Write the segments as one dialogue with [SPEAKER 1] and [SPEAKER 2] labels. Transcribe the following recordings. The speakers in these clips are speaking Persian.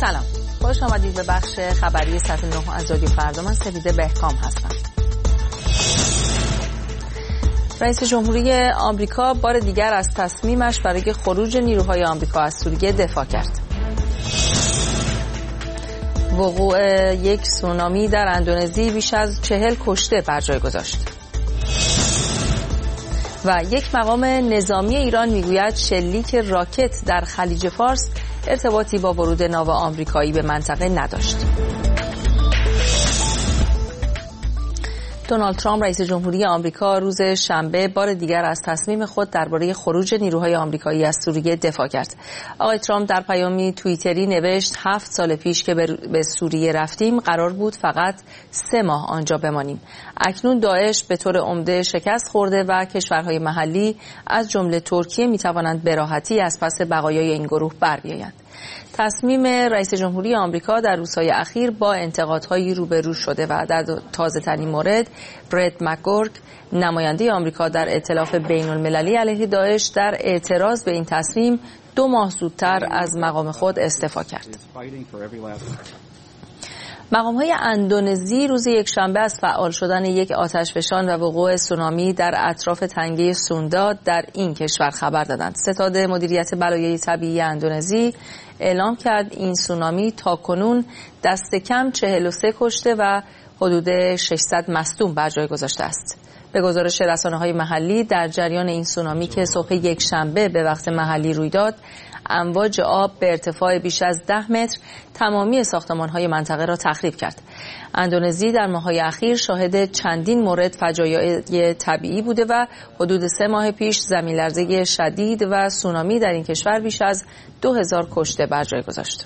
[SPEAKER 1] سلام، خوش آمدید به بخش خبری ساعت 9 از رادیو فردا. من سپیده بهکام هستم. رئیس جمهوری آمریکا بار دیگر از تصمیمش برای خروج نیروهای آمریکا از سوریه دفاع کرد. وقوع یک سونامی در اندونزی بیش از 40 کشته بر جای گذاشت. و یک مقام نظامی ایران میگوید شلیک راکت در خلیج فارس ارتباطی با ورود ناو آمریکایی به منطقه نداشت. دونالد ترامپ رئیس جمهوری آمریکا روز شنبه بار دیگر از تصمیم خود درباره خروج نیروهای آمریکایی از سوریه دفاع کرد. آقای ترامپ در پیامی توییتری نوشت 7 سال پیش که به سوریه رفتیم قرار بود فقط 3 ماه آنجا بمانیم. اکنون داعش به طور عمده شکست خورده و کشورهای محلی از جمله ترکیه میتوانند به راحتی از پس بقایای این گروه بر بیایند. تصمیم رئیس جمهوری آمریکا در روزهای اخیر با انتقادهایی روبرو شده و در تازه‌ترین مورد برد مکگورک نماینده آمریکا در ائتلاف بین‌المللی علیه داعش در اعتراض به این تصمیم 2 ماه زودتر از مقام خود استعفا کرد. مقام‌های اندونزی روز یکشنبه از فعال شدن یک آتشفشان و وقوع سونامی در اطراف تنگه سوندا در این کشور خبر دادند. ستاد مدیریت بلایای طبیعی اندونزی اعلام کرد این سونامی تاکنون دست کم 43 کشته و حدود 600 مصدوم بر جای گذاشته است. به گزارش رسانه‌های محلی در جریان این سونامی که صبح یکشنبه به وقت محلی روی داد، امواج آب به ارتفاع بیش از 10 متر تمامی ساختمان‌های منطقه را تخریب کرد. اندونزی در ماه‌های اخیر شاهد چندین مورد فجایع طبیعی بوده و حدود 3 ماه پیش زمین‌لرزه شدید و سونامی در این کشور بیش از 2000 کشته بر جای گذاشت.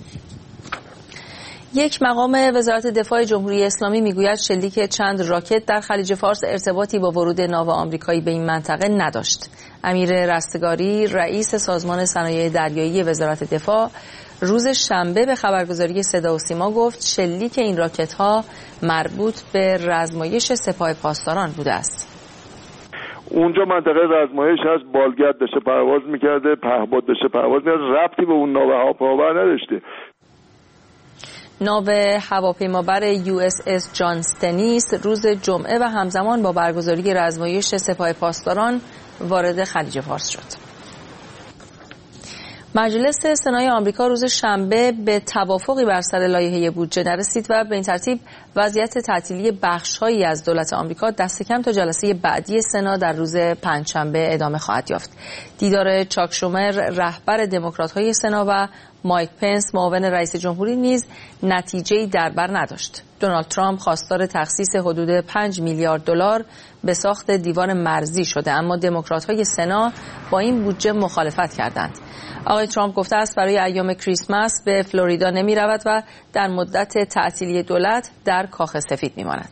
[SPEAKER 1] یک مقام وزارت دفاع جمهوری اسلامی میگوید شلیک چند راکت در خلیج فارس ارتباطی با ورود ناو آمریکایی به این منطقه نداشت. امیر رستگاری رئیس سازمان صنایع دریایی وزارت دفاع روز شنبه به خبرگزاری صدا و سیما گفت شلیک این راکت‌ها مربوط به رزمایش سپاه پاسداران بوده است.
[SPEAKER 2] اونجا منطقه رزمایش هست، بالگرد داشته پرواز میکرده، پهپاد داشته پرواز میکرده، ربطی به اون ناو هواپیمابر نداشته.
[SPEAKER 1] ناو هواپیمابر USS جان ستنیس روز جمعه و همزمان با برگزاری رزمایش سپاه پاسداران وارد خلیج فارس شد. مجلس سنای آمریکا روز شنبه به توافقی بر سر لایحه بودجه نرسید و به این ترتیب وضعیت تعطیلی بخش‌هایی از دولت آمریکا دست کم تا جلسه بعدی سنا در روز پنجشنبه ادامه خواهد یافت. دیدار چاک شومر رهبر دموکرات‌های سنا و مایک پنس معاون رئیس جمهوری نیز نتیجه‌ای در بر نداشت. دونالد ترامپ خواستار تخصیص حدود 5 میلیارد دلار به ساخت دیوار مرزی شده، اما دموکرات‌های سنا با این بودجه مخالفت کردند. آقای ترامپ گفته است برای ایام کریسمس به فلوریدا نمی رود و در مدت تعطیلی دولت در کاخ سفید می ماند.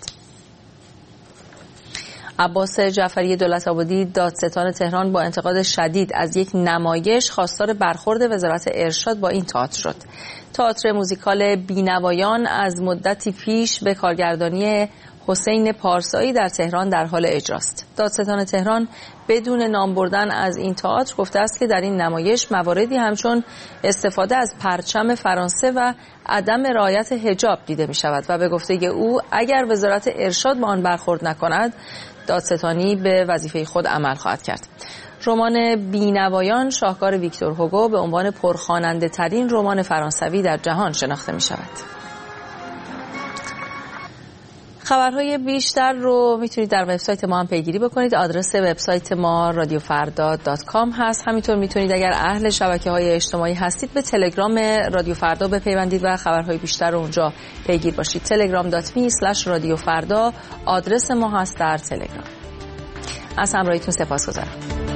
[SPEAKER 1] عباس جعفری دولت‌آبادی دادستان تهران با انتقاد شدید از یک نمایش خواستار برخورد وزارت ارشاد با این تئاتر شد. تئاتر موزیکال بینوایان از مدتی پیش به کارگردانی حسین پارسایی در تهران در حال اجراست. دادستان تهران بدون نام بردن از این تئاتر گفته است که در این نمایش مواردی همچون استفاده از پرچم فرانسه و عدم رعایت حجاب دیده می شود و به گفته او اگر وزارت ارشاد با آن برخورد نکند دادستانی به وظیفه خود عمل خواهد کرد. رمان بینوایان شاهکار ویکتور هوگو به عنوان پرخواننده ترین رمان فرانسوی در جهان شناخته می شود. خبرهای بیشتر رو میتونید در وبسایت ما هم پیگیری بکنید. آدرس وبسایت ما radiofarda.com هست. همینطور میتونید اگر اهل شبکه‌های اجتماعی هستید به تلگرام رادیو فردا بپیوندید و خبرهای بیشتر رو اونجا پیگیر باشید. telegram.me/radiofarda آدرس ما هست در تلگرام. از همراهیتون سپاسگزارم.